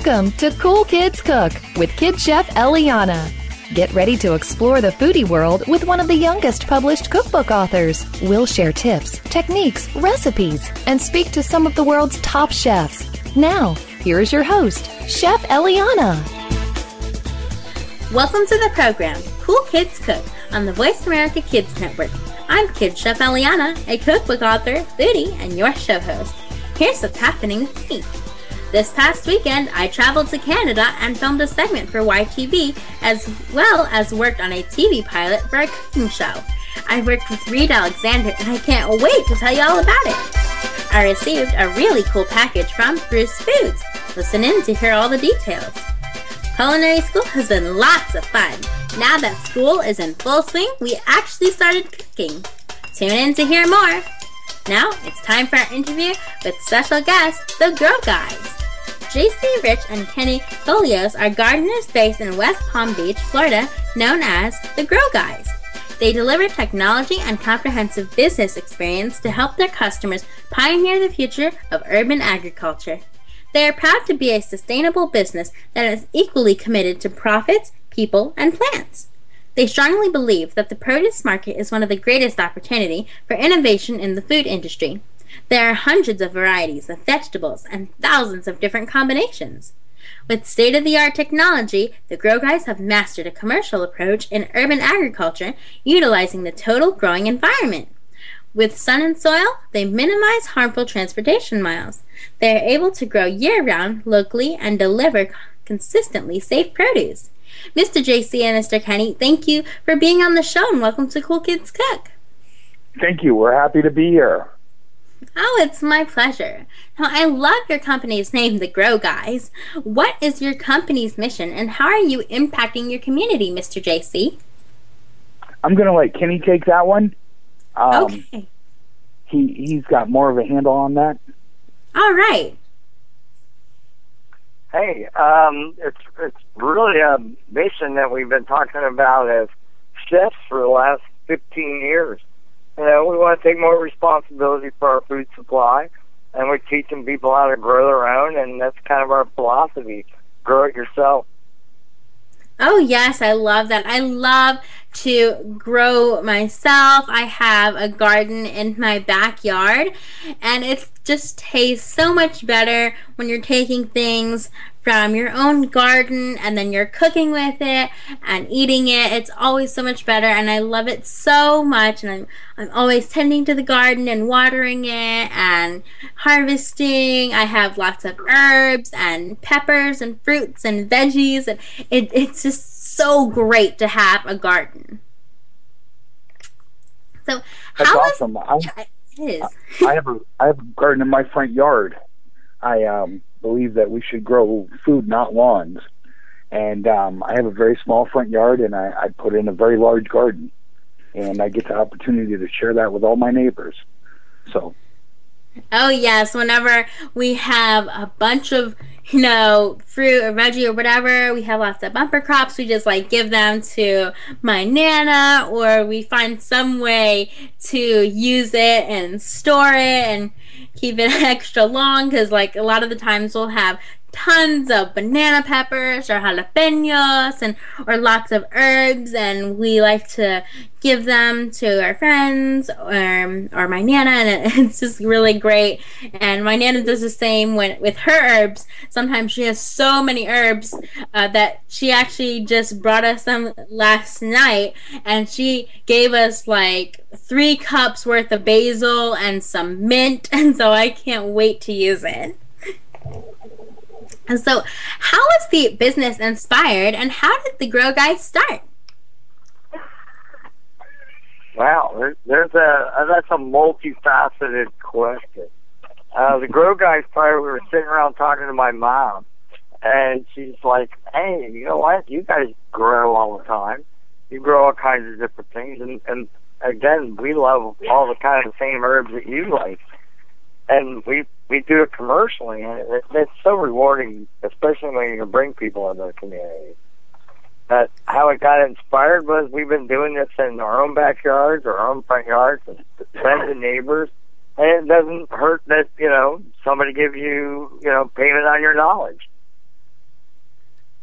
Welcome to Cool Kids Cook with Kid Chef Eliana. Get ready to explore the foodie world with one of the youngest published cookbook authors. We'll share tips, techniques, recipes, and speak to some of the world's top chefs. Now, here's your host, Chef Eliana. Welcome to the program, Cool Kids Cook, on the Voice America Kids Network. I'm Kid Chef Eliana, a cookbook author, foodie, and your show host. Here's what's happening with me. This past weekend, I traveled to Canada and filmed a segment for YTV, as well as worked on a TV pilot for a cooking show. I worked with Reed Alexander, and I can't wait to tell you all about it. I received a really cool package from Bruce Foods. Listen in to hear all the details. Culinary school has been lots of fun. Now that school is in full swing, we actually started cooking. Tune in to hear more. Now, it's time for our interview with special guests, the Grow Guys. JC Rich and Kenny Folios are gardeners based in West Palm Beach, Florida, known as the Grow Guys. They deliver technology and comprehensive business experience to help their customers pioneer the future of urban agriculture. They are proud to be a sustainable business that is equally committed to profits, people, and plants. They strongly believe that the produce market is one of the greatest opportunity for innovation in the food industry. There are hundreds of varieties of vegetables and thousands of different combinations. With state-of-the-art technology, the Grow Guys have mastered a commercial approach in urban agriculture, utilizing the total growing environment. With sun and soil, they minimize harmful transportation miles. They are able to grow year-round, locally, and deliver consistently safe produce. Mr. JC and Mr. Kenny, thank you for being on the show, and welcome to Cool Kids Cook. Thank you. We're happy to be here. Oh, it's my pleasure. Now, I love your company's name, The Grow Guys. What is your company's mission, and how are you impacting your community, Mr. JC? I'm going to let Kenny take that one. Okay. He's got more of a handle on that. All right. Hey, it's really a mission that we've been talking about as chefs for the last 15 years. You know, we want to take more responsibility for our food supply, and we're teaching people how to grow their own, and that's kind of our philosophy. Grow it yourself. Oh, yes, I love that. I love to grow myself. I have a garden in my backyard, and it just tastes so much better when you're taking things from your own garden and then you're cooking with it and eating it. It's always so much better, and I love it so much, and I'm always tending to the garden and watering it and harvesting. I have lots of herbs and peppers and fruits and veggies, and it's just so great to have a garden. So That's how awesome. it is. I have a garden in my front yard. I believe that we should grow food, not lawns. And I have a very small front yard, and I put in a very large garden. And I get the opportunity to share that with all my neighbors. So. Oh, yes. Whenever we have a bunch of, fruit or veggie or whatever, we have lots of bumper crops, we just give them to my Nana, or we find some way to use it and store it and keep it extra long, because a lot of the times we'll have tons of banana peppers or jalapenos or lots of herbs, and we like to give them to our friends or my Nana, and it's just really great. And my Nana does the same with her herbs. Sometimes she has so many herbs that she actually just brought us some last night, and she gave us 3 cups worth of basil and some mint, and so I can't wait to use it. And so, how was the business inspired, and how did the Grow Guys start? Wow, that's a multifaceted question. The Grow Guys started, we were sitting around talking to my mom, and she's like, hey, you know what? You guys grow all the time. You grow all kinds of different things, and again, we love all the kind of same herbs that you like. And we do it commercially, and it's so rewarding, especially when you bring people into the community. But how it got inspired was we've been doing this in our own backyards, our own front yards, and friends and neighbors, and it doesn't hurt that, somebody give you, payment on your knowledge.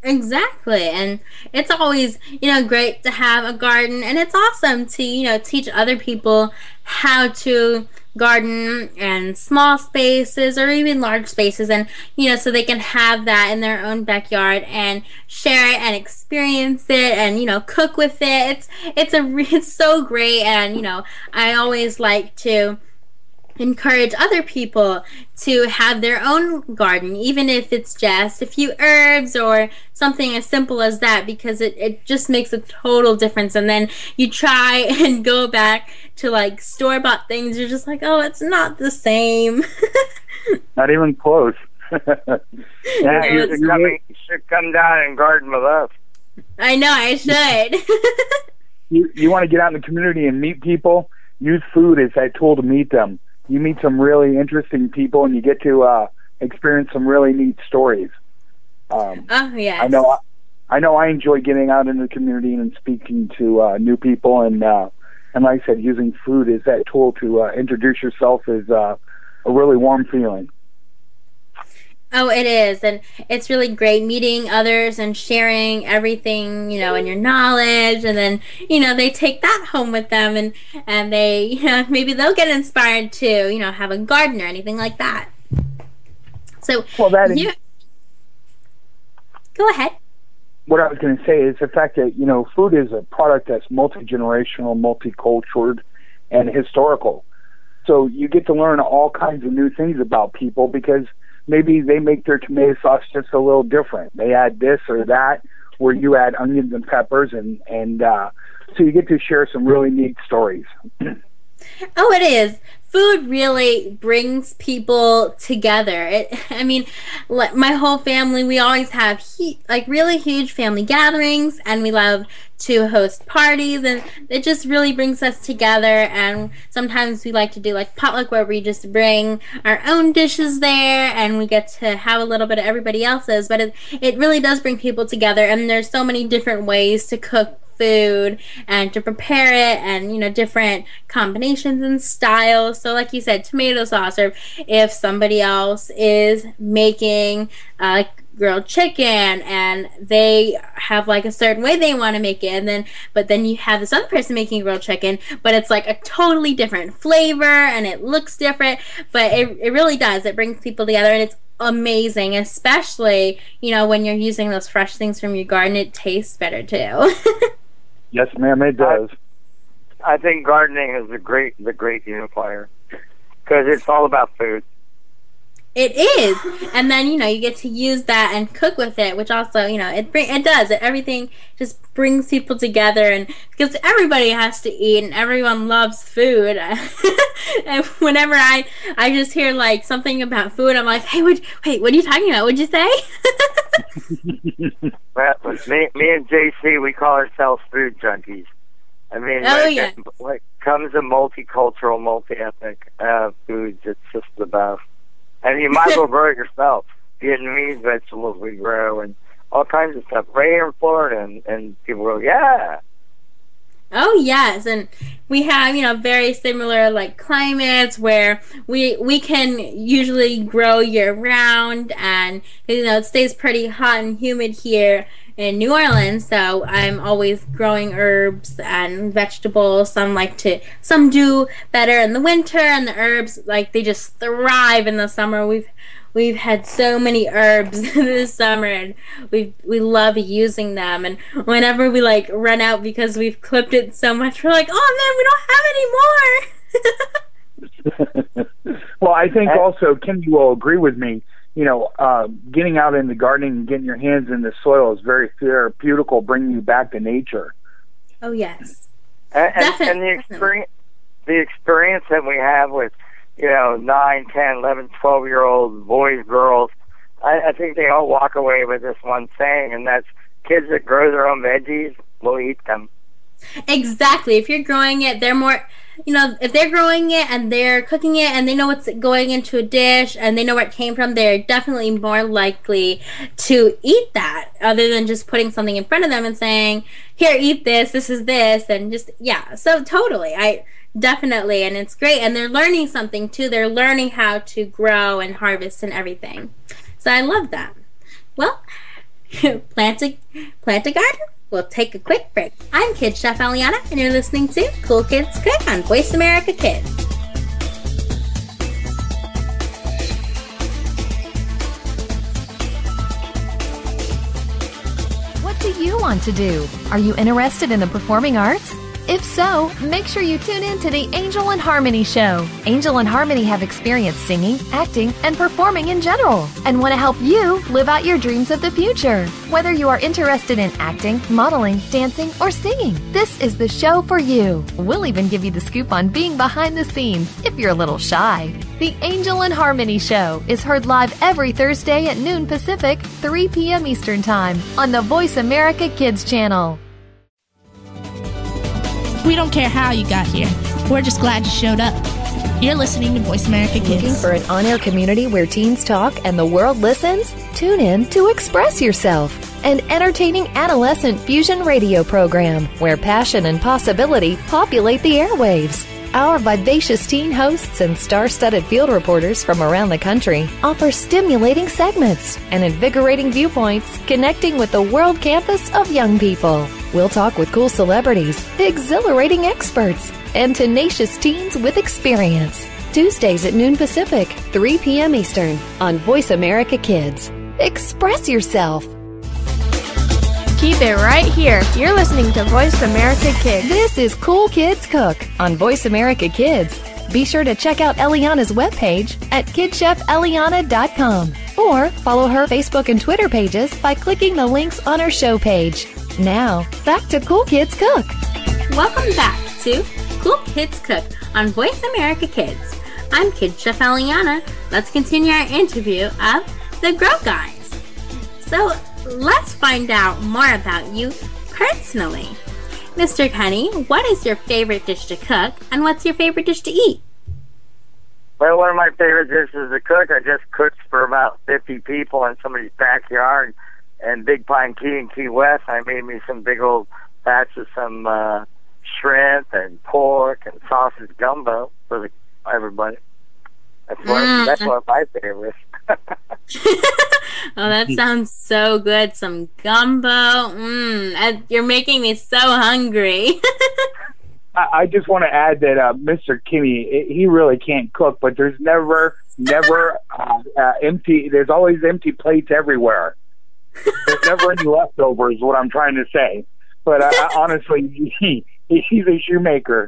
Exactly. And it's always, great to have a garden, and it's awesome to, teach other people how to garden in small spaces or even large spaces, and so they can have that in their own backyard and share it and experience it and cook with it. It's so great. And I always like to encourage other people to have their own garden, even if it's just a few herbs or something as simple as that, because it just makes a total difference. And then you try and go back to like store-bought things, you're just like, oh, it's not the same. Not even close. Yeah, you should come down and garden with us. I know, I should. You want to get out in the community and meet people, use food as that tool to meet them. You meet some really interesting people, and you get to experience some really neat stories. Oh, yes. I know. I enjoy getting out in the community and speaking to new people, and like I said, using food as that tool to introduce yourself is a really warm feeling. Oh, it is, and it's really great meeting others and sharing everything, and your knowledge, and then, they take that home with them, and they, maybe they'll get inspired to, have a garden or anything like that. So, well, go ahead. What I was going to say is the fact that, food is a product that's multi-generational, multicultural, and historical. So you get to learn all kinds of new things about people because maybe they make their tomato sauce just a little different. They add this or that, where you add onions and peppers, and so you get to share some really neat stories. Oh, it is. Food really brings people together. My whole family, we always have really huge family gatherings, and we love to host parties, and it just really brings us together. And sometimes we like to do like potluck, where we just bring our own dishes there, and we get to have a little bit of everybody else's. But it really does bring people together, and there's so many different ways to cook food and to prepare it, and different combinations and styles. So like you said, tomato sauce, or if somebody else is making grilled chicken and they have like a certain way they want to make it, but then you have this other person making grilled chicken, but it's like a totally different flavor and it looks different, but it really does. It brings people together, and it's amazing, especially when you're using those fresh things from your garden. It tastes better too. Yes, ma'am, it does. I think gardening is the great unifier because it's all about food. It is, and then you get to use that and cook with it, which also everything just brings people together, and because everybody has to eat and everyone loves food. And whenever I just hear like something about food, I'm like, hey, what are you talking about? What'd you say? Well, me and JC, we call ourselves food junkies. I mean, when it comes to multicultural, multi-ethnic foods, it's just the best. And you might as well grow it yourself. Vietnamese vegetables we grow and all kinds of stuff right here in Florida, and people go, yeah. Oh, yes, and we have, very similar, like, climates where we can usually grow year-round, and, it stays pretty hot and humid here in New Orleans, so I'm always growing herbs and vegetables. Some do better in the winter, and the herbs, like, they just thrive in the summer. We've had so many herbs this summer, and we love using them. And whenever we like run out because we've clipped it so much, we're like, oh man, we don't have any more. Well, I think also Kenny will agree with me. Getting out in the gardening and getting your hands in the soil is very therapeutic, bringing you back to nature. Oh yes, and the experience that we have with 9, 10, 11, 12-year-old boys, girls, I think they all walk away with this one saying, and that's kids that grow their own veggies will eat them. Exactly. If you're growing it, they're more, if they're growing it and they're cooking it and they know what's going into a dish and they know where it came from, they're definitely more likely to eat that, other than just putting something in front of them and saying, here, eat this, this is this, and just, yeah. So totally. Definitely, and it's great, and they're learning something too. They're learning how to grow and harvest and everything. So I love that. Well, Plant a garden? We'll take a quick break. I'm Kid Chef Eliana, and you're listening to Cool Kids Cook on Voice America Kids. What do you want to do? Are you interested in the performing arts? If so, make sure you tune in to the Angel and Harmony Show. Angel and Harmony have experience singing, acting, and performing in general, and want to help you live out your dreams of the future. Whether you are interested in acting, modeling, dancing, or singing, this is the show for you. We'll even give you the scoop on being behind the scenes if you're a little shy. The Angel and Harmony Show is heard live every Thursday at noon Pacific, 3 p.m. Eastern Time on the Voice America Kids channel. We don't care how you got here. We're just glad you showed up. You're listening to Voice America Kids. Looking for an on-air community where teens talk and the world listens? Tune in to Express Yourself, an entertaining adolescent fusion radio program where passion and possibility populate the airwaves. Our vivacious teen hosts and star-studded field reporters from around the country offer stimulating segments and invigorating viewpoints connecting with the world campus of young people. We'll talk with cool celebrities, exhilarating experts, and tenacious teens with experience. Tuesdays at noon Pacific, 3 p.m. Eastern on Voice America Kids. Express yourself. Keep it right here. You're listening to Voice America Kids. This is Cool Kids Cook on Voice America Kids. Be sure to check out Eliana's webpage at kidchefeliana.com or follow her Facebook and Twitter pages by clicking the links on her show page. Now, back to Cool Kids Cook. Welcome back to Cool Kids Cook on Voice America Kids. I'm Kid Chef Eliana. Let's continue our interview of the Grow Guys. So, let's find out more about you personally. Mr. Kenny, what is your favorite dish to cook, and what's your favorite dish to eat? Well, one of my favorite dishes to cook, I just cooked for about 50 people in somebody's backyard in Big Pine Key in Key West. I made me some big old batch of some shrimp and pork and sausage gumbo for everybody. That's one of my favorites. Oh, that sounds so good. Some gumbo. You're making me so hungry. I just want to add that Mr. Kinney, he really can't cook, but there's never empty. There's always empty plates everywhere. There's never any leftovers, what I'm trying to say. But honestly, he's a shoemaker.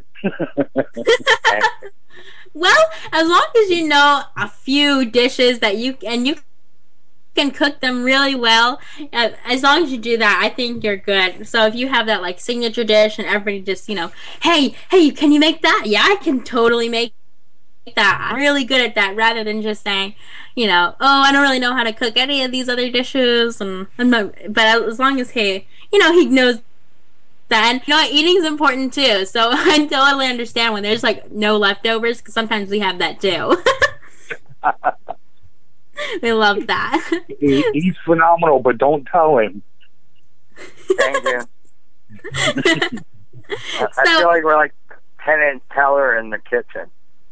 Well, as long as you know a few dishes that you can cook them really well, as long as you do that, I think you're good. So if you have that like signature dish and everybody just, hey, can you make that? Yeah, I can totally make that. I'm really good at that, rather than just saying, oh, I don't really know how to cook any of these other dishes, and I'm not. But as long as he knows that, and eating is important too. So I totally understand when there's like no leftovers, because sometimes we have that too. We love that. He's phenomenal, but don't tell him. Thank you. I feel like we're like Penn and Teller in the kitchen.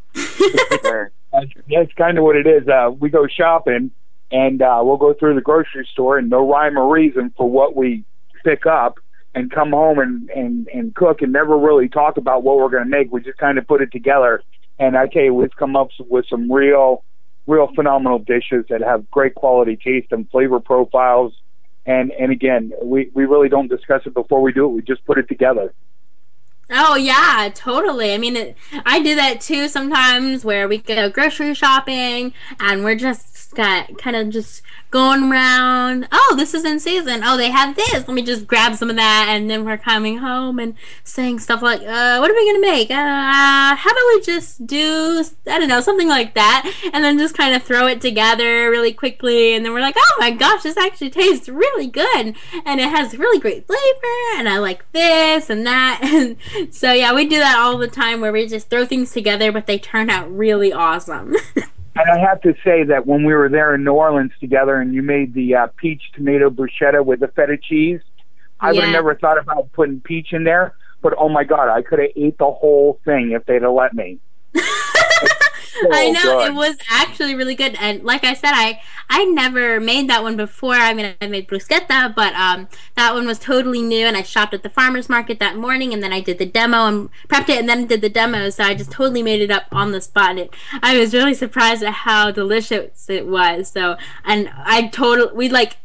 That's kind of what it is. We go shopping, and we'll go through the grocery store, and no rhyme or reason for what we pick up, and come home and cook, and never really talk about what we're going to make. We just kind of put it together, and I tell you, we've come up with some real phenomenal dishes that have great quality taste and flavor profiles. And again, we really don't discuss it before we do it. We just put it together. Oh, yeah, totally. I mean, I do that too sometimes, where we go grocery shopping and we're just kind of just going around. Oh, this is in season. Oh, they have this. Let me just grab some of that. And then we're coming home and saying stuff like, what are we going to make? How about we just do, I don't know, something like that. And then just kind of throw it together really quickly. And then we're like, oh my gosh, this actually tastes really good. And it has really great flavor. And I like this and that. And so, yeah, we do that all the time, where we just throw things together, but they turn out really awesome. And I have to say that when we were there in New Orleans together and you made the peach tomato bruschetta with the feta cheese, I would have never thought about putting peach in there. But, oh, my God, I could have ate the whole thing if they'd have let me. I know good. it was actually really good, and like I said, I never made that one before. I mean, I made bruschetta, but that one was totally new, and I shopped at the farmer's market that morning, and then I did the demo and prepped it, and then did the demo. So I just totally made it up on the spot. And I was really surprised at how delicious it was. So, and we like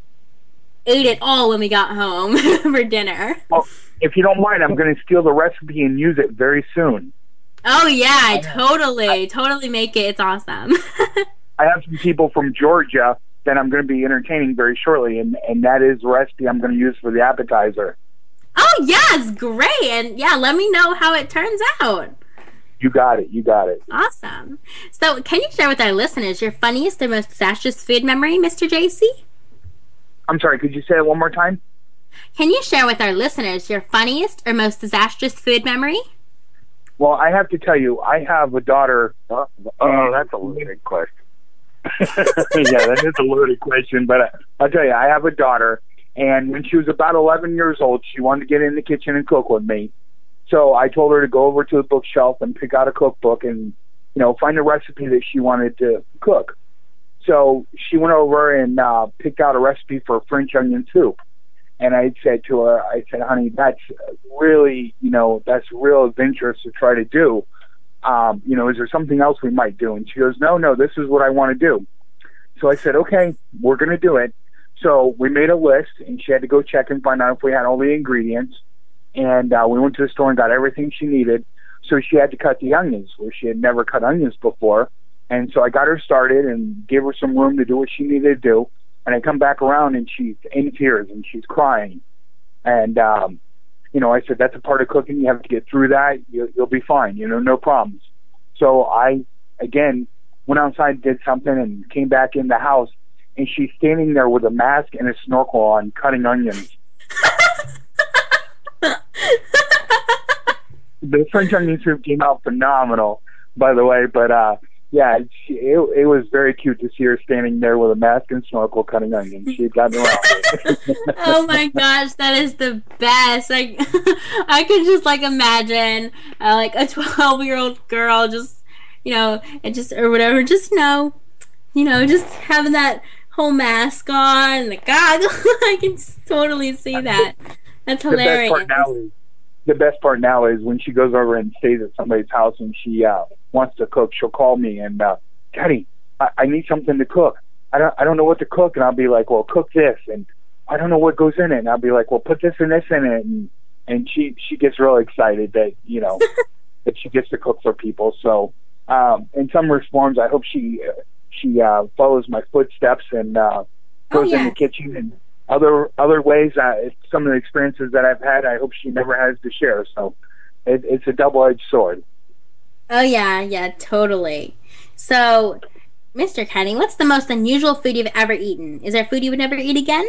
ate it all when we got home for dinner. Well, if you don't mind, I'm going to steal the recipe and use it very soon. Oh yeah, totally make it. It's awesome. I have some people from Georgia that I'm going to be entertaining very shortly, and that is the recipe I'm going to use for the appetizer. Oh yes, great. And yeah, let me know how it turns out. You got it. Awesome. So can you share with our listeners your funniest or most disastrous food memory, Mr. JC? I'm sorry, could you say it one more time? Can you share with our listeners your funniest or most disastrous food memory? Well, I have to tell you, I have a daughter. Oh, that's a loaded question. Yeah, that is a loaded question, but I'll tell you, I have a daughter, and when she was about 11 years old, she wanted to get in the kitchen and cook with me. So I told her to go over to the bookshelf and pick out a cookbook and, find a recipe that she wanted to cook. So she went over and picked out a recipe for French onion soup. And I said to her, honey, that's really, that's real adventurous to try to do. Is there something else we might do? And she goes, no, this is what I want to do. So I said, okay, we're going to do it. So we made a list, and she had to go check and find out if we had all the ingredients. And we went to the store and got everything she needed. So she had to cut the onions, where she had never cut onions before. And so I got her started and gave her some room to do what she needed to do. And I come back around, and she's in tears, and she's crying. And, I said, that's a part of cooking. You have to get through that. You'll be fine, no problems. So I, again, went outside and did something and came back in the house, and she's standing there with a mask and a snorkel on, cutting onions. The French onion soup came out phenomenal, by the way, but yeah, it was very cute to see her standing there with a mask and snorkel cutting onions. She had gotten around it. Oh my gosh, that is the best. Like, I could just imagine like a 12-year-old girl just, or whatever, just having that whole mask on and the goggles. I can totally see that. That's hilarious. The best part now is when she goes over and stays at somebody's house and she wants to cook, she'll call me and, Daddy, I need something to cook. I don't know what to cook. And I'll be like, well, cook this. And I don't know what goes in it. And I'll be like, well, put this and this in it. And she gets really excited that, that she gets to cook for people. So in some forms, I hope she follows my footsteps and goes in the kitchen and other ways, some of the experiences that I've had, I hope she never has to share. So it's a double-edged sword. Oh, yeah, totally. So, Mr. Kenny, what's the most unusual food you've ever eaten? Is there food you would never eat again?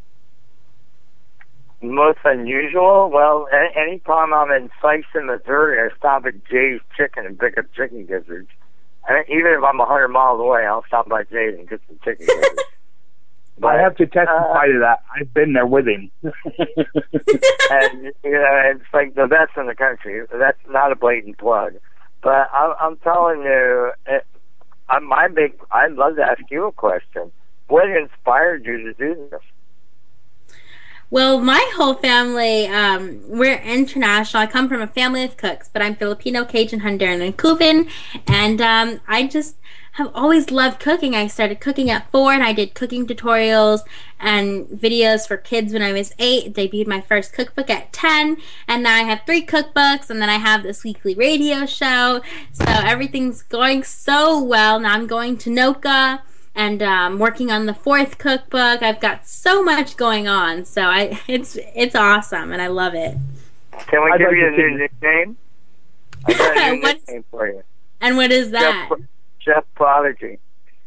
Most unusual? Well, any time I'm in Sikeston, Missouri, I stop at Jay's Chicken and pick up chicken gizzards. Even if I'm 100 miles away, I'll stop by Jay's and get some chicken gizzards. But I have to testify to that. I've been there with him. And, it's like the best in the country. That's not a blatant plug. But I'm telling you, I'd love to ask you a question. What inspired you to do this? Well, my whole family, we're international. I come from a family of cooks, but I'm Filipino, Cajun, Honduran, and Cuban. And I just have always loved cooking. I started cooking at 4, and I did cooking tutorials and videos for kids when I was 8. Debuted my first cookbook at 10, and now I have 3 cookbooks, and then I have this weekly radio show. So everything's going so well. Now I'm going to NOCA and working on the 4th cookbook. I've got so much going on, so it's awesome, and I love it. Can we give you a new nickname? I got a new nickname for you. And what is that? Chef Prodigy.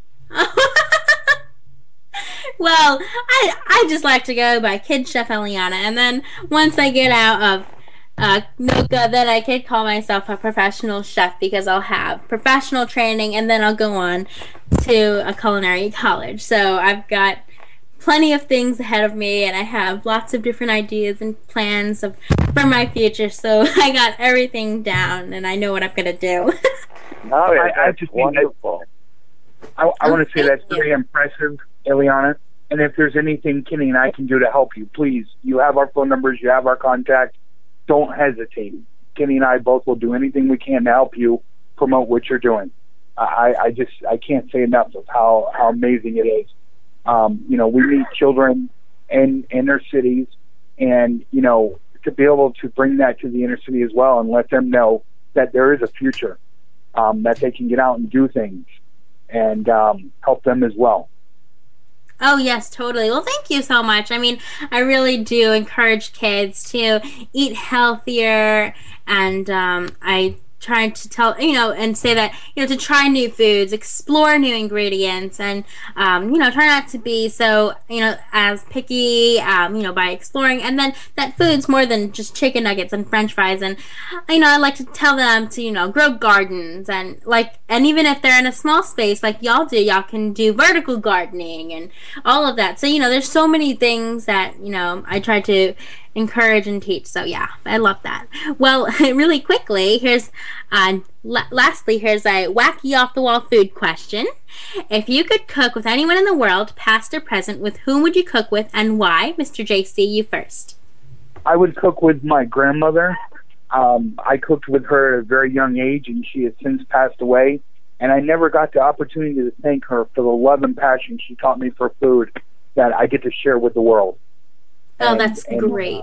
Well, I just like to go by Kid Chef Eliana, and then once I get out of NOCA, then I could call myself a professional chef because I'll have professional training, and then I'll go on to a culinary college. So I've got plenty of things ahead of me, and I have lots of different ideas and plans for my future. So I got everything down, and I know what I'm gonna do. Oh, yeah, I that's just wonderful. I want to say thank that's you. very impressive, Eliana. And if there's anything Kenny and I can do to help you, please, you have our phone numbers, you have our contact. Don't hesitate. Kenny and I both will do anything we can to help you promote what you're doing. I can't say enough of how amazing it is. We meet children in inner cities, and, to be able to bring that to the inner city as well and let them know that there is a future, that they can get out and do things and help them as well. Oh, yes, totally. Well, thank you so much. I mean, I really do encourage kids to eat healthier, and I try to tell, and say that, to try new foods, explore new ingredients, and, try not to be so, as picky, by exploring, and then that food's more than just chicken nuggets and french fries, and, I like to tell them to, grow gardens, and, and even if they're in a small space, like y'all do, y'all can do vertical gardening, and all of that. So, there's so many things that, I try to encourage and teach. So yeah, I love that. Well, really quickly, here's lastly, here's a wacky off the wall food question. If you could cook with anyone in the world, past or present, with whom would you cook with and why? Mr. JC, you first. I would cook with my grandmother. I cooked with her at a very young age, and she has since passed away. And I never got the opportunity to thank her for the love and passion she taught me for food that I get to share with the world. Oh, that's great.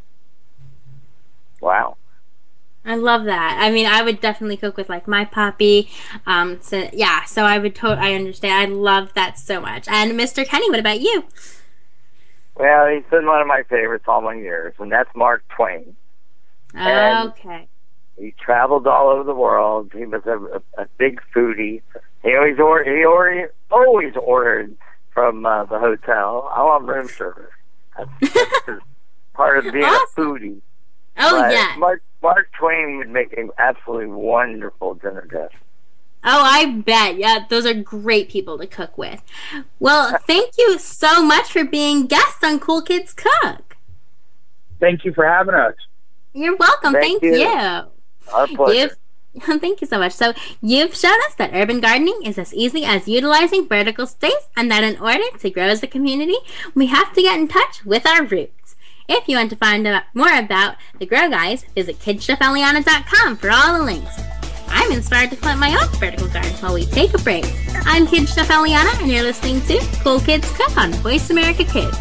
Wow. I love that. I mean, I would definitely cook with my poppy. So I would I understand. I love that so much. And Mr. Kenny, what about you? Well, he's been one of my favorites all my years, and that's Mark Twain. Okay. He traveled all over the world. He was a big foodie. He always ordered from the hotel. I want room service. That's part of being a foodie. Oh, yeah. Mark Twain would make an absolutely wonderful dinner guest. Oh, I bet. Yeah, those are great people to cook with. Well, thank you so much for being guests on Cool Kids Cook. Thank you for having us. You're welcome. Thank you. Our pleasure. Thank you so much. So you've shown us that urban gardening is as easy as utilizing vertical space, and that in order to grow as a community, we have to get in touch with our roots. If you want to find out more about the Grow Guys, visit KidChefEliana.com for all the links. I'm inspired to plant my own vertical garden while we take a break. I'm Kid Chef Eliana, and you're listening to Cool Kids Cook on Voice America Kids.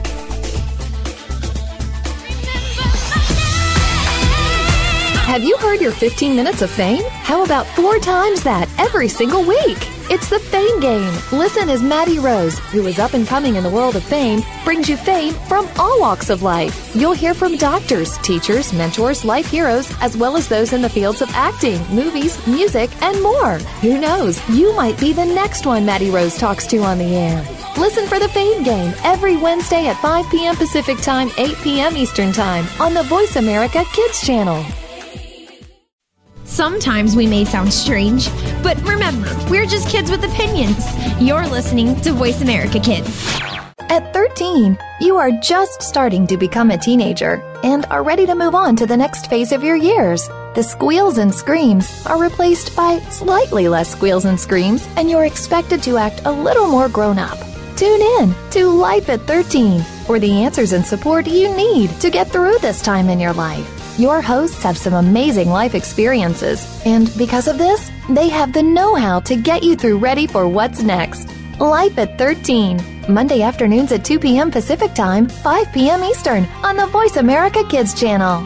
Have you heard your 15 minutes of fame? How about 4 times that every single week? It's the Fame Game. Listen as Maddie Rose, who is up and coming in the world of fame, brings you fame from all walks of life. You'll hear from doctors, teachers, mentors, life heroes, as well as those in the fields of acting, movies, music, and more. Who knows? You might be the next one Maddie Rose talks to on the air. Listen for the Fame Game every Wednesday at 5 p.m. Pacific Time, 8 p.m. Eastern Time on the Voice America Kids channel. Sometimes we may sound strange, but remember, we're just kids with opinions. You're listening to Voice America Kids. At 13, you are just starting to become a teenager and are ready to move on to the next phase of your years. The squeals and screams are replaced by slightly less squeals and screams, and you're expected to act a little more grown up. Tune in to Life at 13 for the answers and support you need to get through this time in your life. Your hosts have some amazing life experiences, and because of this, they have the know-how to get you through ready for what's next. Life at 13, Monday afternoons at 2 p.m. Pacific Time, 5 p.m. Eastern on the Voice America Kids channel.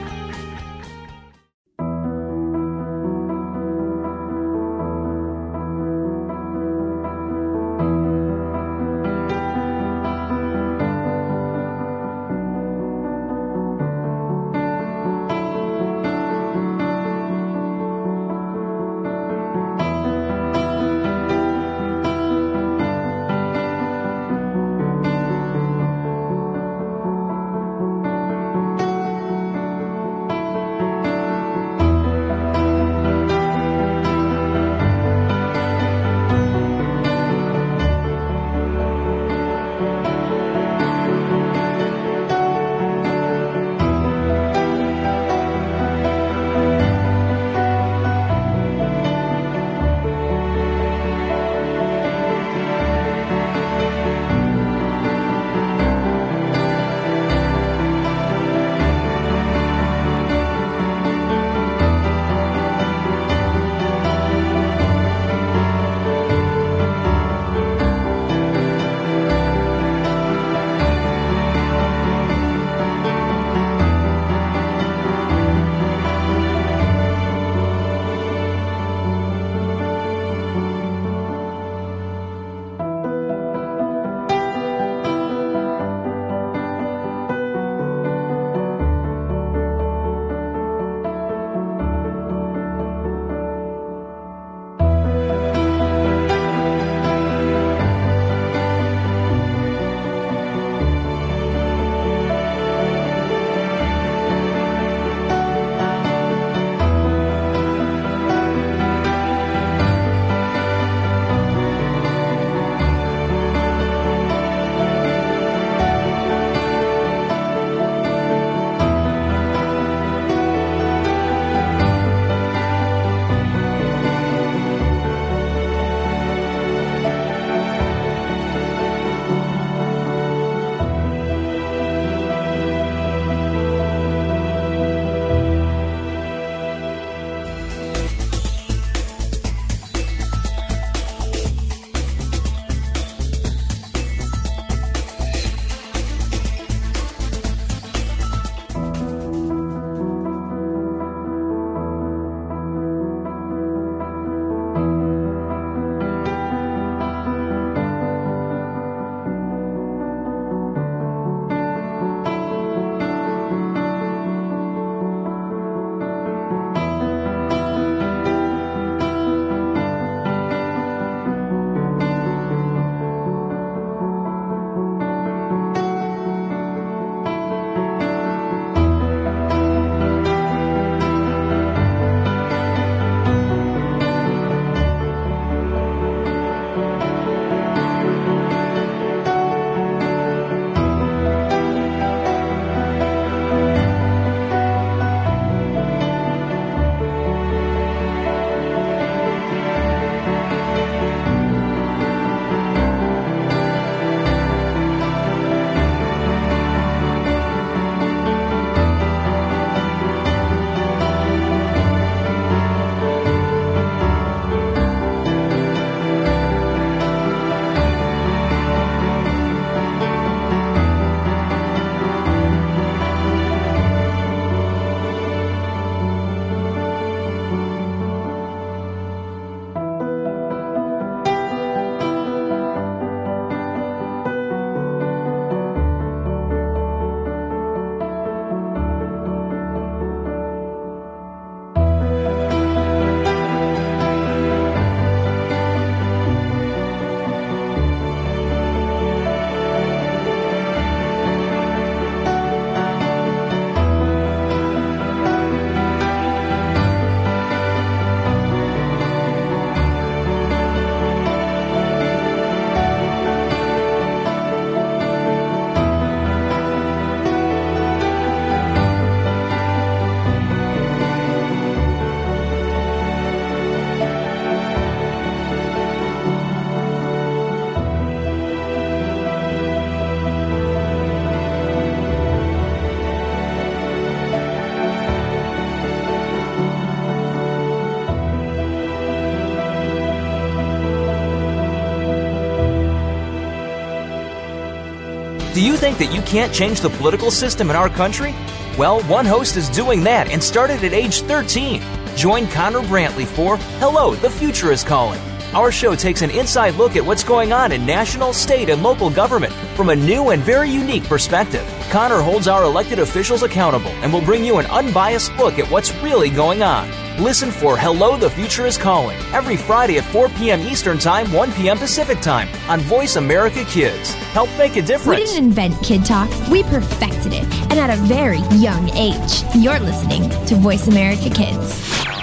Do you think that you can't change the political system in our country? Well, one host is doing that and started at age 13. Join Connor Brantley for Hello, the Future is Calling. Our show takes an inside look at what's going on in national, state, and local government from a new and very unique perspective. Connor holds our elected officials accountable and will bring you an unbiased look at what's really going on. Listen for Hello, the Future is Calling every Friday at 4 p.m. Eastern Time, 1 p.m. Pacific Time on Voice America Kids. Help make a difference. We didn't invent Kid Talk. We perfected it, and at a very young age. You're listening to Voice America Kids.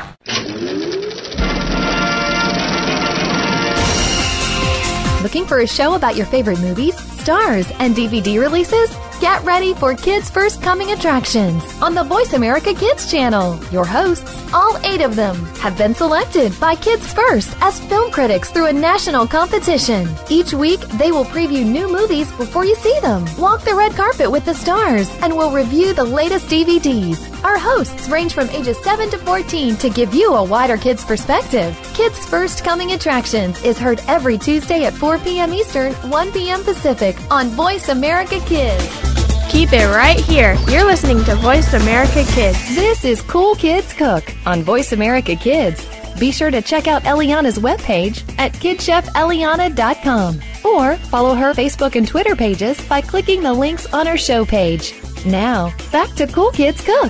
Looking for a show about your favorite movies, stars, and DVD releases? Get ready for Kids' First Coming attractions on the Voice America Kids channel. Your hosts, all 8 of them, have been selected by Kids First as film critics through a national competition. Each week, they will preview new movies before you see them, walk the red carpet with the stars, and will review the latest DVDs. Our hosts range from ages 7 to 14 to give you a wider kids' perspective. Kids First Coming Attractions is heard every Tuesday at 4 p.m. Eastern, 1 p.m. Pacific on Voice America Kids. Keep it right here. You're listening to Voice America Kids. This is Cool Kids Cook on Voice America Kids. Be sure to check out Eliana's webpage at kidchefeliana.com or follow her Facebook and Twitter pages by clicking the links on her show page. Now, back to Cool Kids Cook.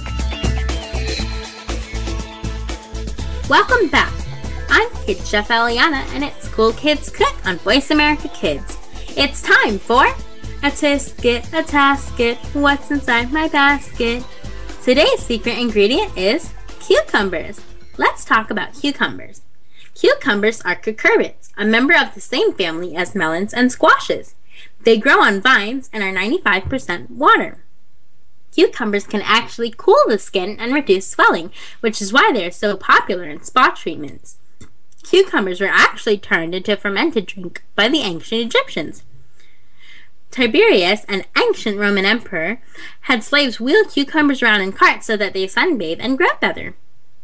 Welcome back. I'm Kid Chef Eliana, and it's Cool Kids Cook on Voice America Kids. It's time for a tisket, a tasket, what's inside my basket? Today's secret ingredient is cucumbers. Let's talk about cucumbers. Cucumbers are cucurbits, a member of the same family as melons and squashes. They grow on vines and are 95% water. Cucumbers can actually cool the skin and reduce swelling, which is why they are so popular in spa treatments. Cucumbers were actually turned into a fermented drink by the ancient Egyptians. Tiberius, an ancient Roman emperor, had slaves wheel cucumbers around in carts so that they sunbathe and grow better.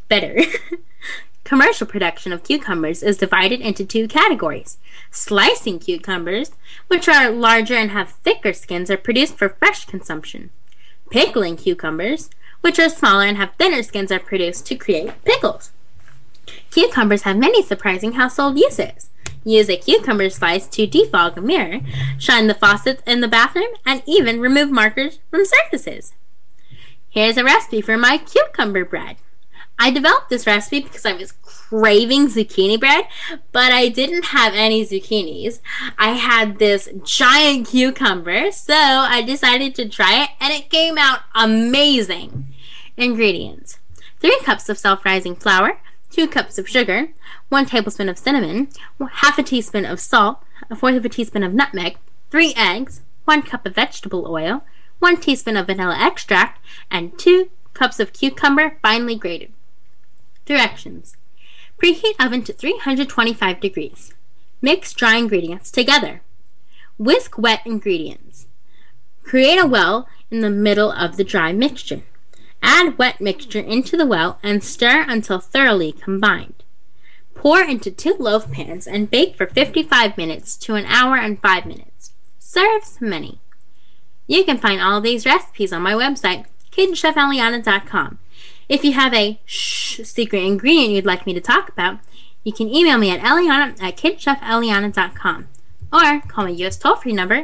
Commercial production of cucumbers is divided into 2 categories. Slicing cucumbers, which are larger and have thicker skins, are produced for fresh consumption. Pickling cucumbers, which are smaller and have thinner skins, are produced to create pickles. Cucumbers have many surprising household uses. Use a cucumber slice to defog a mirror, shine the faucets in the bathroom, and even remove markers from surfaces. Here's a recipe for my cucumber bread. I developed this recipe because I was craving zucchini bread, but I didn't have any zucchinis. I had this giant cucumber, so I decided to try it, and it came out amazing. Ingredients: 3 cups of self-rising flour, 2 cups of sugar, 1 tablespoon of cinnamon, half a teaspoon of salt, 1/4 teaspoon of nutmeg, 3 eggs, 1 cup of vegetable oil, 1 teaspoon of vanilla extract, and 2 cups of cucumber finely grated. Directions: preheat oven to 325 degrees. Mix dry ingredients together. Whisk wet ingredients. Create a well in the middle of the dry mixture. Add wet mixture into the well and stir until thoroughly combined. Pour into 2 loaf pans and bake for 55 minutes to an hour and 5 minutes. Serve many. You can find all these recipes on my website, kidchefeliana.com. If you have a secret ingredient you'd like me to talk about, you can email me at eliana@kidchefeliana.com or call my U.S. toll-free number,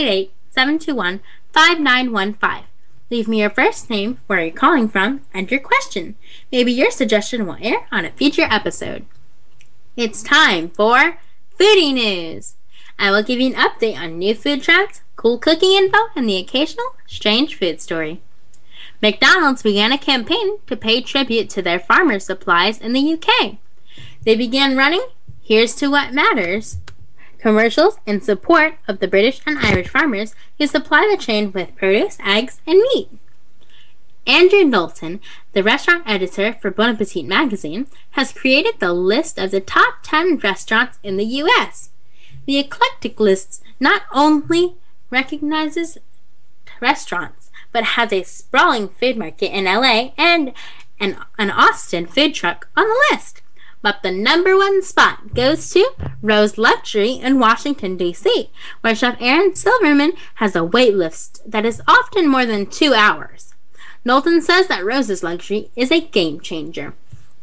888-721-5915. Leave me your first name, where you're calling from, and your question. Maybe your suggestion will air on a future episode. It's time for Foodie News. I will give you an update on new food trends, cool cooking info, and the occasional strange food story. McDonald's began a campaign to pay tribute to their farmer supplies in the UK. They began running Here's to What Matters commercials in support of the British and Irish farmers who supply the chain with produce, eggs, and meat. Andrew Knowlton, the restaurant editor for Bon Appetit magazine, has created the list of the top 10 restaurants in the U.S. The eclectic list not only recognizes restaurants, but has a sprawling food market in L.A. and an Austin food truck on the list. but the number one spot goes to Rose Luxury in Washington, D.C., where Chef Aaron Silverman has a wait list that is often more than 2 hours. Knowlton says that Rose's Luxury is a game changer.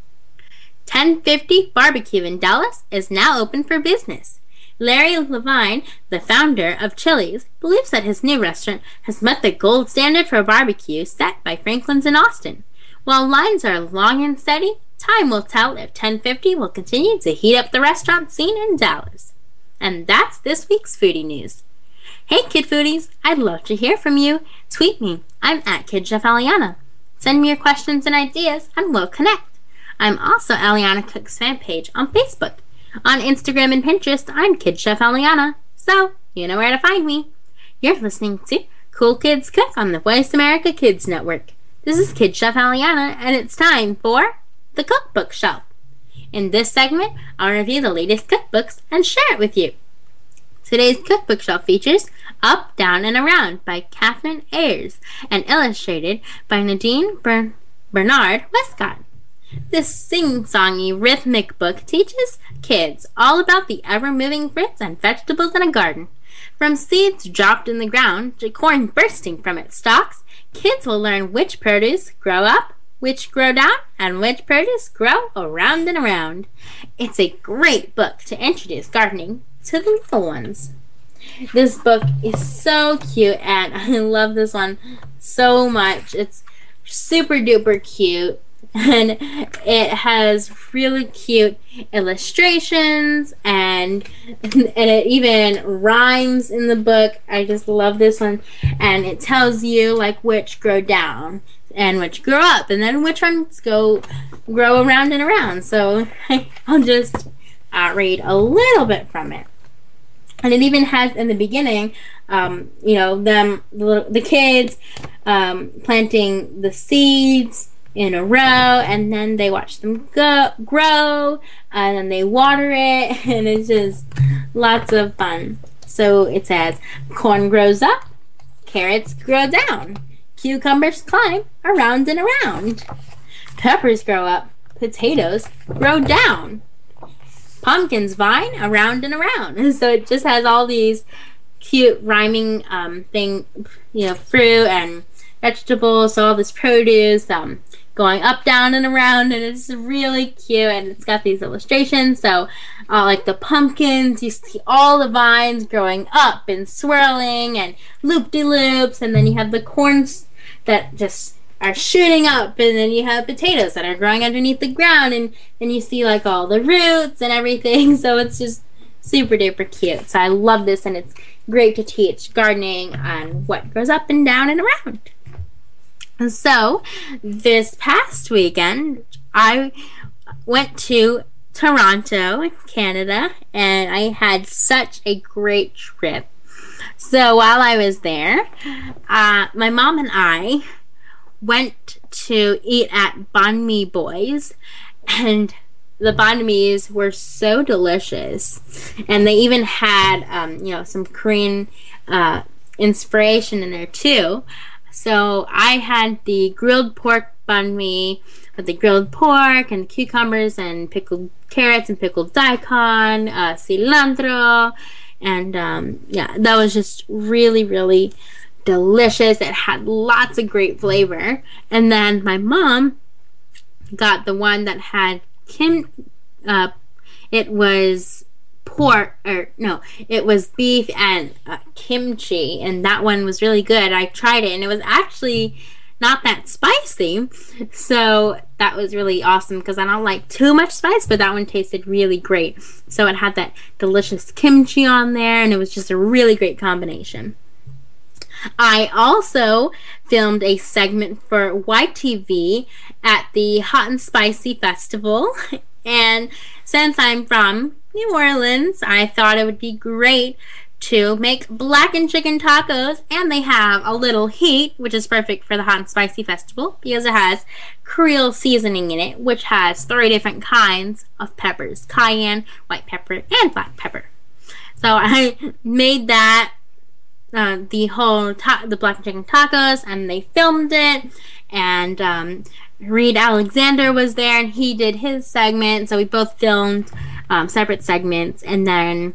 1050 Barbecue in Dallas is now open for business. Larry Levine, the founder of Chili's, believes that his new restaurant has met the gold standard for barbecue set by Franklin's in Austin. While lines are long and steady, time will tell if 1050 will continue to heat up the restaurant scene in Dallas. And that's this week's foodie news. Hey Kid Foodies, I'd love to hear from you. Tweet me. I'm at KidChef Eliana. Send me your questions and ideas and we'll connect. I'm also Eliana Cook's fan page on Facebook. On Instagram and Pinterest, I'm KidChef Eliana. So, you know where to find me. You're listening to Cool Kids Cook on the Voice America Kids Network. This is KidChef Eliana, and it's time for the Cookbook Shelf. In this segment, I'll review the latest cookbooks and share it with you. Today's Cookbook Shelf features Up, Down, and Around by Catherine Ayers and illustrated by Nadine Bernard Westcott. This sing-songy rhythmic book teaches kids all about the ever-moving fruits and vegetables in a garden. From seeds dropped in the ground to corn bursting from its stalks, kids will learn which produce grow up, which grow down, and which produce grow around and around. It's a great book to introduce gardening to the little ones. This book is so cute, and I love this one so much. It's super duper cute, and it has really cute illustrations, and it even rhymes in the book. I just love this one, and it tells you like which grow down and which grow up, and then which ones grow around and around. So I'll just read a little bit from it. And it even has in the beginning, the kids planting the seeds in a row, and then they watch them grow, and then they water it, and it's just lots of fun. So it says, corn grows up, carrots grow down, cucumbers climb around and around, peppers grow up, potatoes grow down, pumpkins vine around and around. And so it just has all these cute rhyming fruit and vegetables, so all this produce going up, down, and around, and it's really cute, and it's got these illustrations. So like the pumpkins, you see all the vines growing up and swirling and loop-de-loops, and then you have the corns that just are shooting up, and then you have potatoes that are growing underneath the ground, and then you see like all the roots and everything. So it's just super duper cute. So I love this, and it's great to teach gardening and what grows up and down and around. And so this past weekend I went to Toronto, Canada, and I had such a great trip. So while I was there, my mom and I went to eat at Banh Mi Boys, and the banh mi's were so delicious, and they even had some Korean inspiration in there too. So I had the grilled pork banh mi with the grilled pork and cucumbers and pickled carrots and pickled daikon, cilantro, and that was just really, really delicious. It had lots of great flavor. And then my mom got the one that had it was beef and kimchi, and that one was really good. I tried it, and it was actually not that spicy, so that was really awesome because I don't like too much spice, but that one tasted really great. So it had that delicious kimchi on there, and it was just a really great combination. I also filmed a segment for YTV at the Hot and Spicy Festival, and since I'm from New Orleans, I thought it would be great to make blackened chicken tacos, and they have a little heat, which is perfect for the Hot and Spicy Festival because it has Creole seasoning in it, which has 3 different kinds of peppers: cayenne, white pepper, and black pepper. So I made that the blackened chicken tacos, and they filmed it, and Reed Alexander was there, and he did his segment, so we both filmed separate segments, and then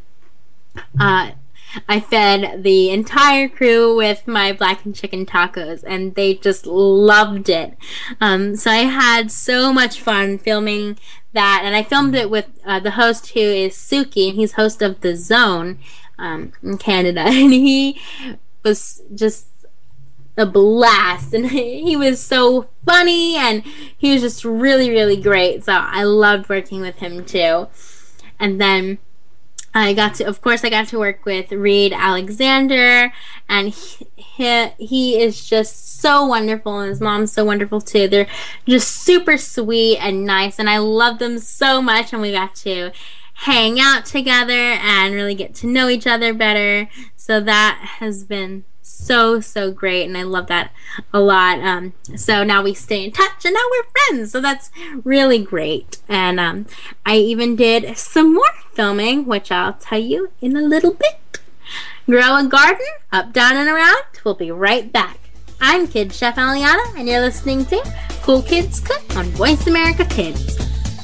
I fed the entire crew with my blackened chicken tacos, and they just loved it. So I had so much fun filming that, and I filmed it with the host, who is Suki, and he's host of The Zone in Canada, and he was just a blast, and he was so funny, and he was just really, really great. So I loved working with him too. And then I got to work with Reed Alexander, and he is just so wonderful, and his mom's so wonderful too. They're just super sweet and nice, and I love them so much, and we got to hang out together and really get to know each other better. So that has been so great, and I love that a lot. So now we stay in touch, and now we're friends, so that's really great. And I even did some more filming, which I'll tell you in a little bit. Grow a garden, up, down, and around. We'll be right back. I'm Kid Chef Aliana, and you're listening to Cool Kids Cook on Voice America Kids.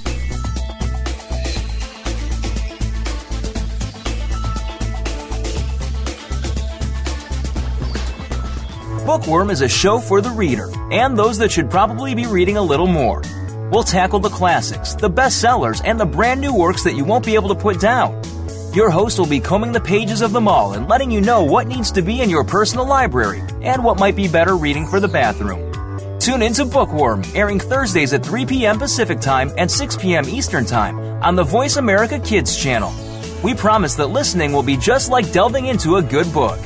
Bookworm is a show for the reader and those that should probably be reading a little more. We'll tackle the classics, the bestsellers, and the brand new works that you won't be able to put down. Your host will be combing the pages of them all and letting you know what needs to be in your personal library and what might be better reading for the bathroom. Tune in to Bookworm, airing Thursdays at 3 p.m. Pacific Time and 6 p.m. Eastern Time on the Voice America Kids channel. We promise that listening will be just like delving into a good book.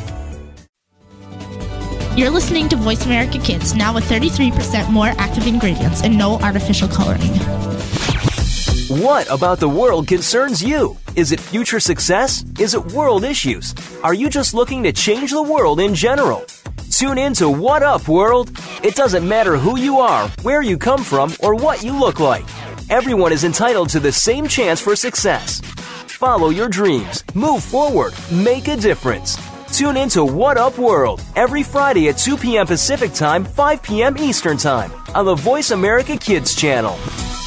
You're listening to Voice America Kids, now with 33% more active ingredients and no artificial coloring. What about the world concerns you? Is it future success? Is it world issues? Are you just looking to change the world in general? Tune in to What Up, World? It doesn't matter who you are, where you come from, or what you look like. Everyone is entitled to the same chance for success. Follow your dreams, move forward, make a difference. Tune in to What Up World every Friday at 2 p.m. Pacific Time, 5 p.m. Eastern Time on the Voice America Kids channel.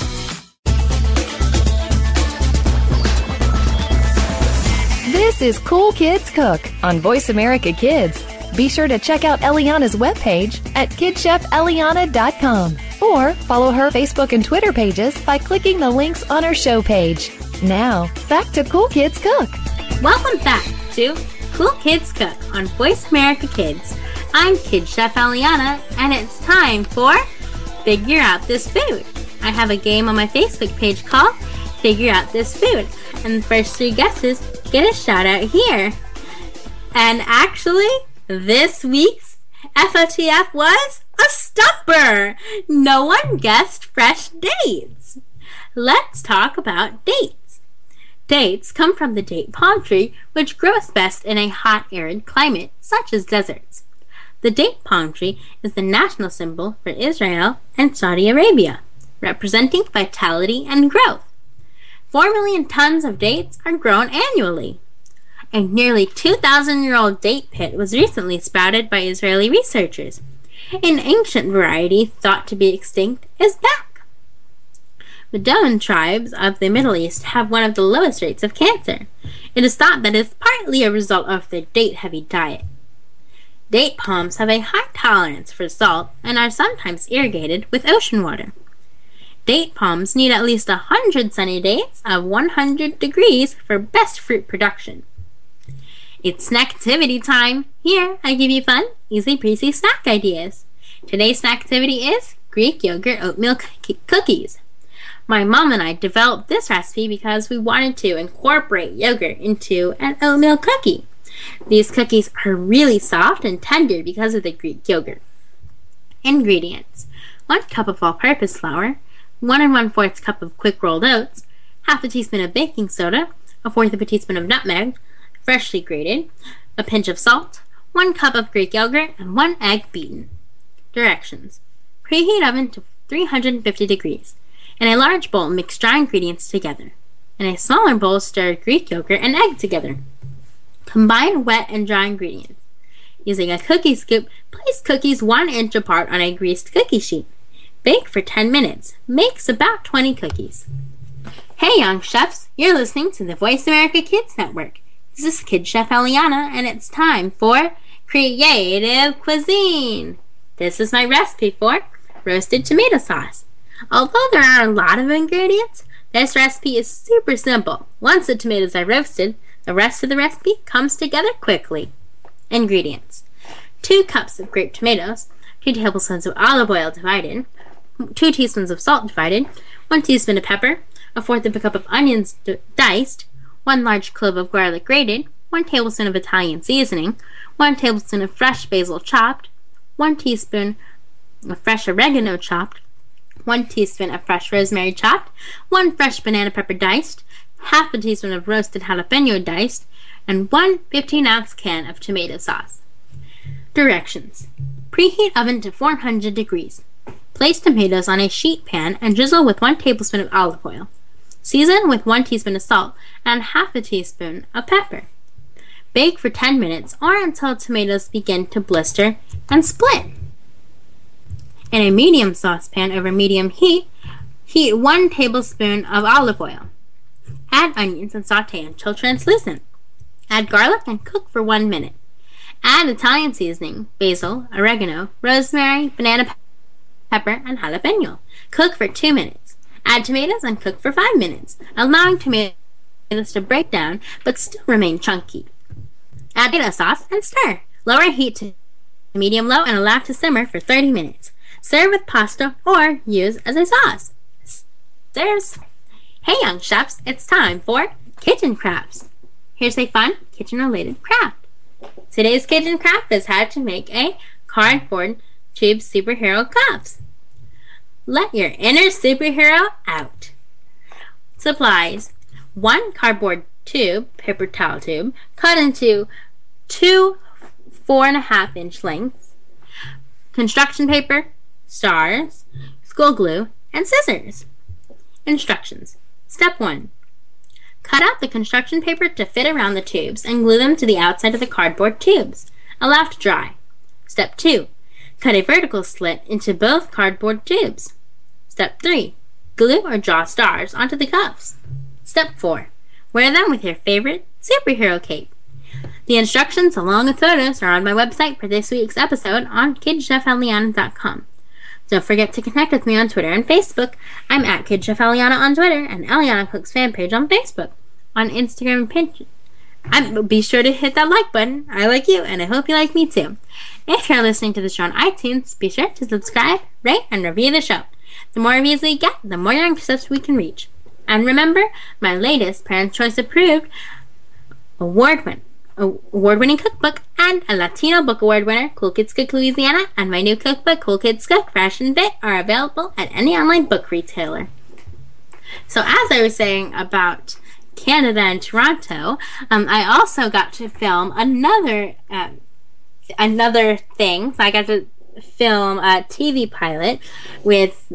This is Cool Kids Cook on Voice America Kids. Be sure to check out Eliana's webpage at kidchefeliana.com or follow her Facebook and Twitter pages by clicking the links on her show page. Now, back to Cool Kids Cook. Welcome back to Cool Kids Cook on Voice America Kids. I'm Kid Chef Aliana, and it's time for Figure Out This Food. I have a game on my Facebook page called Figure Out This Food, and the first 3 guesses get a shout out here. And actually, this week's FOTF was a stumper. No one guessed fresh dates. Let's talk about dates. Dates come from the date palm tree, which grows best in a hot, arid climate, such as deserts. The date palm tree is the national symbol for Israel and Saudi Arabia, representing vitality and growth. 4 million tons of dates are grown annually. A nearly 2,000-year-old date pit was recently sprouted by Israeli researchers. An ancient variety thought to be extinct is back. Bedouin tribes of the Middle East have one of the lowest rates of cancer. It is thought that it is partly a result of their date-heavy diet. Date palms have a high tolerance for salt and are sometimes irrigated with ocean water. Date palms need at least 100 sunny days of 100 degrees for best fruit production. It's snacktivity time. Here, I give you fun, easy breezy snack ideas. Today's snacktivity is Greek yogurt oatmeal cookies. My mom and I developed this recipe because we wanted to incorporate yogurt into an oatmeal cookie. These cookies are really soft and tender because of the Greek yogurt. Ingredients: 1 cup of all-purpose flour, 1 1/4 cup of quick rolled oats, half a teaspoon of baking soda, 1/4 of a teaspoon of nutmeg, freshly grated, a pinch of salt, 1 cup of Greek yogurt, and 1 egg beaten. Directions: preheat oven to 350 degrees. In a large bowl, mix dry ingredients together. In a smaller bowl, stir Greek yogurt and egg together. Combine wet and dry ingredients. Using a cookie scoop, place cookies 1 inch apart on a greased cookie sheet. Bake for 10 minutes. Makes about 20 cookies. Hey young chefs, you're listening to the Voice America Kids Network. This is Kid Chef Eliana, and it's time for Creative Cuisine. This is my recipe for roasted tomato sauce. Although there are a lot of ingredients, this recipe is super simple. Once the tomatoes are roasted, the rest of the recipe comes together quickly. Ingredients: 2 cups of grape tomatoes, 2 tablespoons of olive oil divided, 2 teaspoons of salt divided, 1 teaspoon of pepper, 1/4 of a cup of onions diced, 1 large clove of garlic grated, 1 tablespoon of Italian seasoning, 1 tablespoon of fresh basil chopped, 1 teaspoon of fresh oregano chopped, 1 teaspoon of fresh rosemary chopped, 1 fresh banana pepper diced, half a teaspoon of roasted jalapeno diced, and 1 15-ounce can of tomato sauce. Directions: preheat oven to 400 degrees. Place tomatoes on a sheet pan and drizzle with 1 tablespoon of olive oil. Season with 1 teaspoon of salt and half a teaspoon of pepper. Bake for 10 minutes or until tomatoes begin to blister and split. In a medium saucepan over medium heat, heat 1 tablespoon of olive oil. Add onions and saute until translucent. Add garlic and cook for 1 minute. Add Italian seasoning, basil, oregano, rosemary, banana pepper, and jalapeno. Cook for 2 minutes. Add tomatoes and cook for 5 minutes, allowing tomatoes to break down but still remain chunky. Add tomato sauce and stir. Lower heat to medium-low and allow to simmer for 30 minutes. Serve with pasta or use as a sauce. Serves. Hey young chefs, it's time for kitchen crafts. Here's a fun kitchen-related craft. Today's kitchen craft is how to make a cardboard tube superhero cuffs. Let your inner superhero out. Supplies: 1 cardboard tube, paper towel tube, cut into 2 4.5-inch lengths, construction paper, stars, school glue, and scissors. Instructions. Step 1. Cut out the construction paper to fit around the tubes and glue them to the outside of the cardboard tubes. Allow to dry. Step 2. Cut a vertical slit into both cardboard tubes. Step 3. Glue or draw stars onto the cuffs. Step 4. Wear them with your favorite superhero cape. The instructions along with photos are on my website for this week's episode on KidChefEliana.com. Don't forget to connect with me on Twitter and Facebook. I'm at KidChefEliana on Twitter and Eliana Cooks fan page on Facebook. On Instagram and Pinterest. Be sure to hit that like button. I like you, and I hope you like me too. If you're listening to the show on iTunes, be sure to subscribe, rate, and review the show. The more reviews we get, the more young chefs we can reach. And remember, my latest Parents' Choice Approved award-winning cookbook and a Latino Book Award winner, Cool Kids Cook Louisiana, and my new cookbook, Cool Kids Cook Fresh and Fit, are available at any online book retailer. So as I was saying about Canada and Toronto, I also got to film another thing. So I got to film a TV pilot with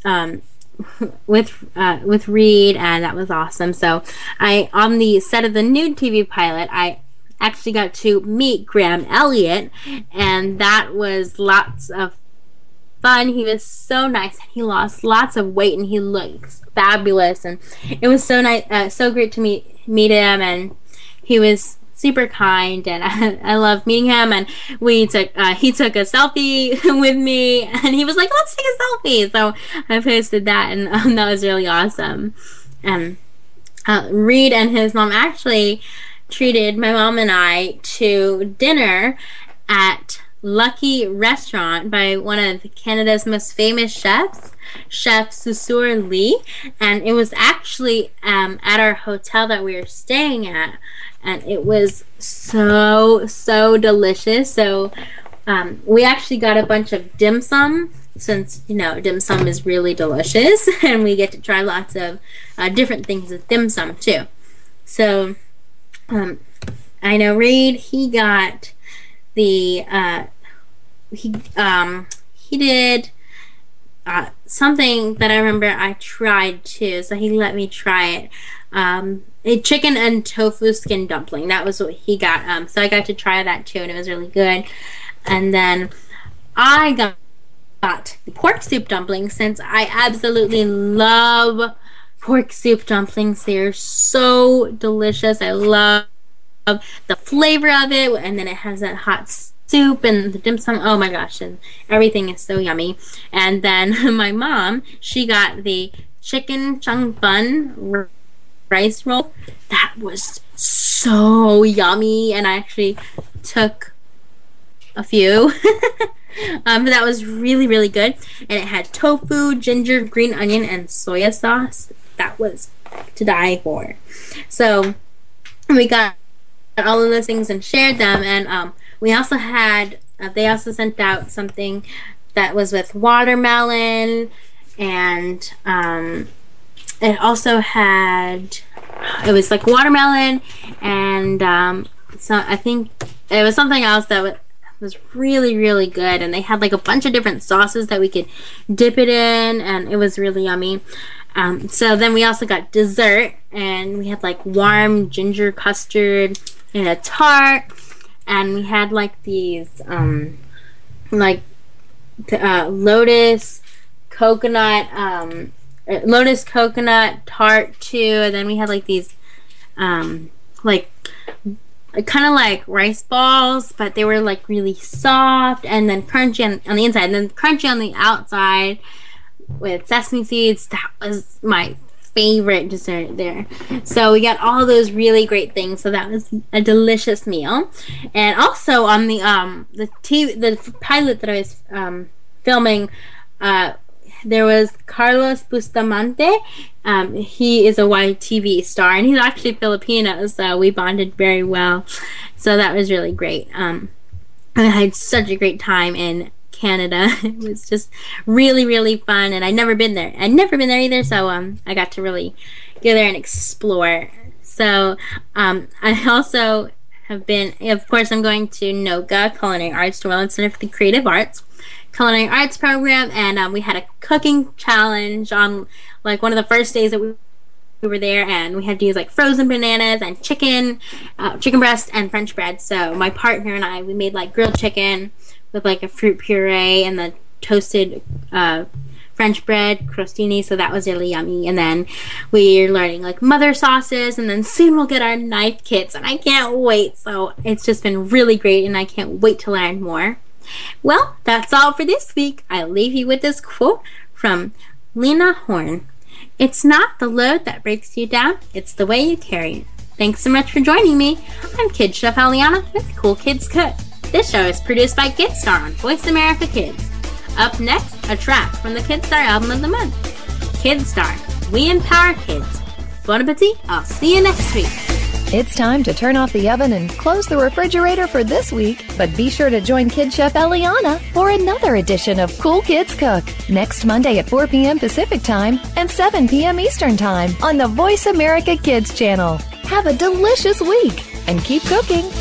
Reed, and that was awesome. So on the set of the new TV pilot, I actually got to meet Graham Elliott, and that was lots of fun. He was so nice. He lost lots of weight, and he looks fabulous. And it was so nice, so great to meet him. And he was super kind, and I loved meeting him. And he took a selfie with me, and he was like, "Let's take a selfie." So I posted that, and that was really awesome. Reed and his mom actually treated my mom and I to dinner at Lucky Restaurant by one of Canada's most famous chefs, Chef Susur Lee, and it was actually at our hotel that we were staying at, and it was so delicious. So we actually got a bunch of dim sum, since dim sum is really delicious, and we get to try lots of different things with dim sum too. So I know Reed, he got the he did something that I remember I tried too, so he let me try it. A chicken and tofu skin dumpling. That was what he got. So I got to try that too, and it was really good. And then I got the pork soup dumplings, since I absolutely love pork soup dumplings. They're so delicious. I love the flavor of it, and then it has that hot soup and the dim sum. Oh my gosh, and everything is so yummy. And then my mom, she got the chicken chung bun rice roll. That was so yummy, and I actually took a few. That was really, really good. And it had tofu, ginger, green onion, and soya sauce. That was to die for. So we got all of those things and shared them. And we also had, they also sent out something that was with watermelon, and it also had, it was like watermelon, and so I think it was something else that was really, really good. And they had like a bunch of different sauces that we could dip it in, and it was really yummy. So then we also got dessert, and we had like warm ginger custard and a tart, and we had like these lotus coconut tart too. And then we had like these like kind of like rice balls, but they were like really soft and then crunchy on the inside, and then crunchy on the outside with sesame seeds. That was my favorite dessert there. So we got all those really great things. So that was a delicious meal. And also on the pilot that I was filming, there was Carlos Bustamante. He is a YTV star, and he's actually Filipino, so we bonded very well. So that was really great. I had such a great time in Canada. It was just really, really fun, and I'd never been there. I'd never been there either, so I got to really go there and explore. So I also have been, of course, I'm going to NOCA, Culinary Arts, New Orleans Center for the Creative Arts Culinary Arts program, and we had a cooking challenge on like one of the first days that we were there, and we had to use like frozen bananas and chicken breast and French bread. So my partner and I, we made like grilled chicken with like a fruit puree and the toasted French bread crostini, so that was really yummy. And then we're learning like mother sauces, and then soon we'll get our knife kits, and I can't wait. So it's just been really great, and I can't wait to learn more. Well, that's all for this week. I leave you with this quote from Lena Horne. It's not the load that breaks you down, it's the way you carry it. Thanks so much for joining me. I'm Kid Chef Eliana with Cool Kids Cook. This show is produced by Kidstar on Voice America Kids. Up next, a track from the Kidstar Album of the Month. Kidstar, we empower kids. Bon appetit, I'll see you next week. It's time to turn off the oven and close the refrigerator for this week, but be sure to join Kid Chef Eliana for another edition of Cool Kids Cook next Monday at 4 p.m. Pacific Time and 7 p.m. Eastern Time on the Voice America Kids channel. Have a delicious week and keep cooking.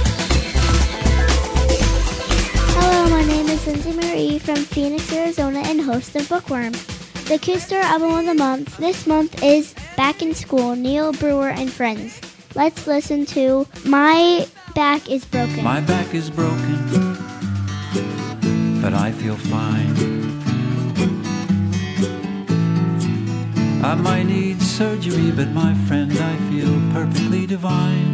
Hello, my name is Lindsay Marie from Phoenix, Arizona, and host of Bookworm. The Kidstar Album of the Month this month is Back in School, Neil Brewer and Friends. Let's listen to My Back is Broken. My back is broken, but I feel fine. I might need surgery, but my friend, I feel perfectly divine.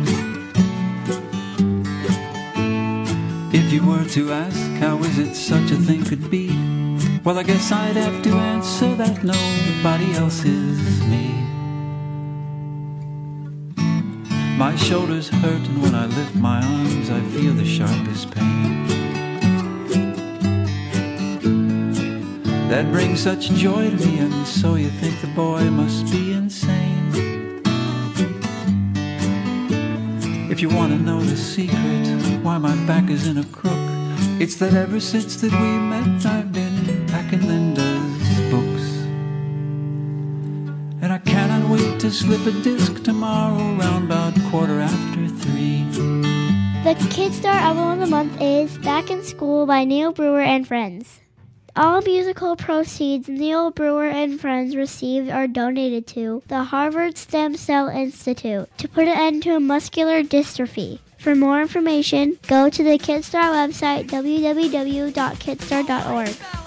If you were to ask, how is it such a thing could be? Well, I guess I'd have to answer that nobody else is me. My shoulders hurt, and when I lift my arms, I feel the sharpest pain. That brings such joy to me, and so you think the boy must be insane. If you want to know the secret, why my back is in a crook, it's that ever since that we met, I've been packing Linda's books. And I cannot wait to slip a disc tomorrow round about 3:15. The Kidstar Album of the Month is Back in School by Neil Brewer and Friends. All musical proceeds Neil Brewer and friends received are donated to the Harvard Stem Cell Institute to put an end to muscular dystrophy. For more information, go to the KidStar website, www.kidstar.org.